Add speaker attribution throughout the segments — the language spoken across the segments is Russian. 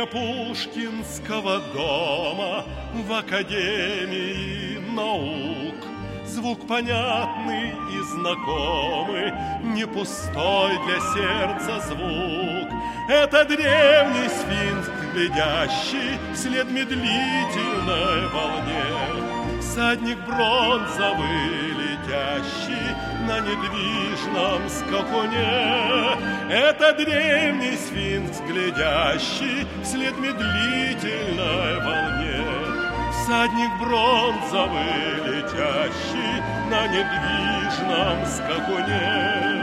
Speaker 1: Имя Пушкинского дома в Академии наук. Звук понятный и знакомый, не пустой для сердца звук. Это древний сфинкс, глядящий вслед медлительной волне. Всадник бронзовый, летящий на недвижном скакуне. Это древний сфинкс, глядящий вслед медлительной волне. Всадник бронзовый, летящий на недвижном скакуне.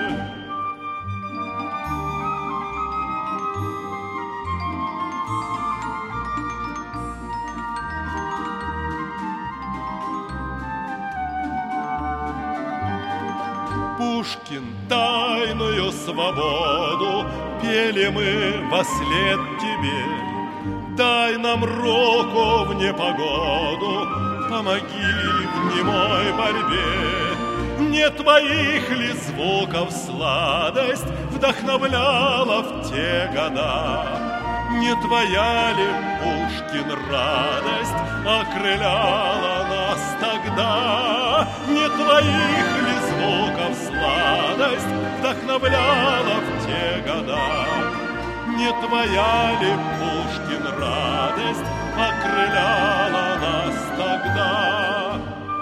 Speaker 1: Пушкин, тайную свободу пели мы вослед тебе. Дай нам руку в непогоду, помоги в немой борьбе. Не твоих ли звуков сладость вдохновляла в те года? Не твоя ли, Пушкин, радость окрыляла нас тогда? Не твоих ли звуков сладость вдохновляла в те года? Не твоя ли, Пушкин, радость окрыляла нас тогда?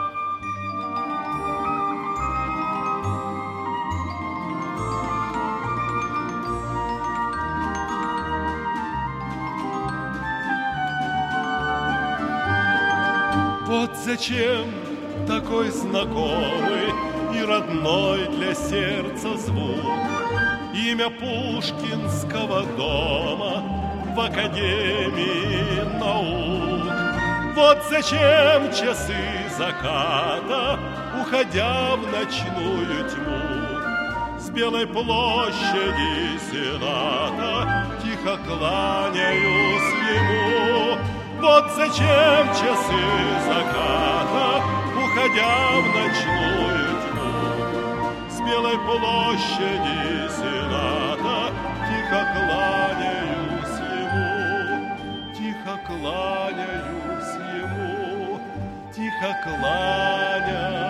Speaker 1: Вот зачем такой знакомый и родной для сердца звук. Имя Пушкинского дома в Академии наук. Вот зачем часы заката, уходя в ночную тьму, с Белой площади Сената тихо кланяюсь ему. Вот зачем часы заката, уходя в ночную тьму, с Белой площади Сената тихо кланяюсь ему, тихо кланяюсь ему, тихо кланяюсь.